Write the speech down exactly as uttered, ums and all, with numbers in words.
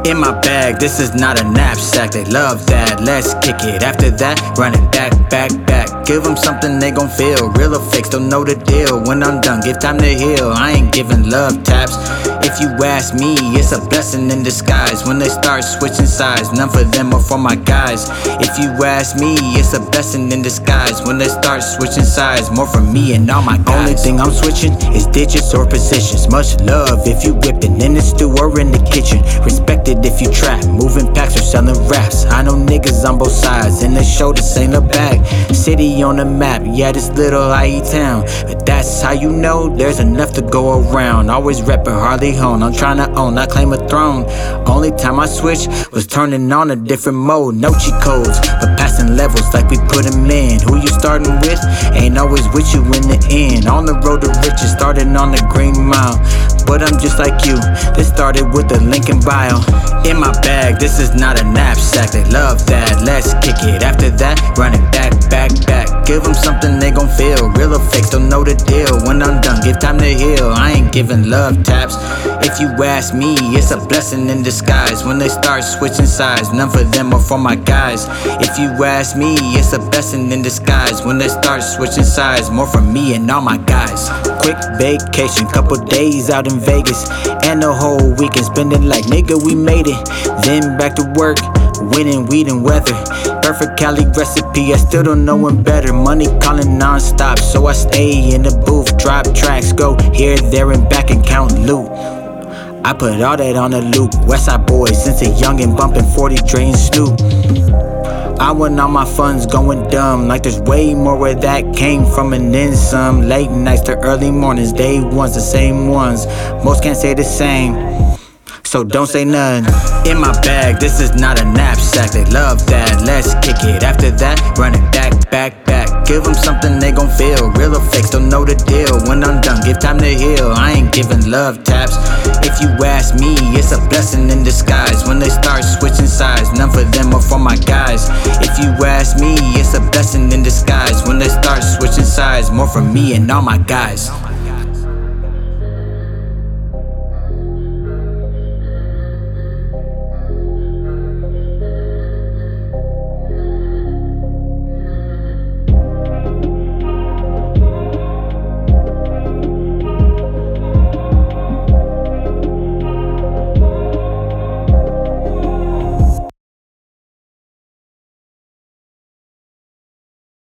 In my bag, this is not a knapsack. They love that, let's kick it. After that, run it back, back, back. Give them something they gon' feel. Real or fake, don't know the deal. When I'm done, give time to heal. I ain't giving love taps. If you ask me, it's a blessing in disguise. When they start switching sides, none for them or for my guys. If you ask me, it's a blessing in disguise. When they start switching sides, more for me and all my guys. Only thing I'm switching is digits or positions. Much love if you whipping in the stew or in the kitchen. Respected if you trap, moving packs or selling raps. I know niggas on both sides, and they show this ain't a bag. City on the map, yeah, this little I E town. But that's how you know there's enough to go around. Always reppin' Harley Hone, I'm tryna own, I claim a throne. Only time I switch was turning on a different mode. No cheat codes, but passing levels like we put them in. Who you starting with ain't always with you in the end. On the road to riches, starting on the green mile. But I'm just like you, this started with the link in bio. In my bag, this is not a knapsack. They love that, let's kick it. After that, run it back, back, back. Give them something they gon' feel. Real or fake, don't know the deal. When I'm done, give time to heal. I ain't giving love taps. If you ask me, it's a blessing in disguise. When they start switching sides, none for them or for my guys. If you ask me, it's a blessing in disguise. When they start switching sides, more for me and all my guys. Quick vacation, couple days out in Vegas, and the whole weekend spending like nigga we made it. Then back to work, winning weed and weather. Perfect Cali recipe, I still don't know one better. Money calling non-stop, so I stay in the booth. Drop tracks, go here, there, and back and count loot. I put all that on the loop. Westside boys since a youngin', bumping forty, Dre and Snoop. I want all my funds going dumb, like there's way more where that came from and then some. Late nights to early mornings, day ones, the same ones. Most can't say the same, so don't say none. In my bag, this is not a knapsack. They love that, let's kick it. After that, run it back, back, back. Give them something they gon' feel. Real or fake, don't know the deal. When I'm done, give time to heal. I ain't giving love taps. If you ask me, it's a blessing in disguise. When they start switching sides, none for them or for my guys. If you ask me, it's a blessing in disguise. When they start switching sides, more for me and all my guys.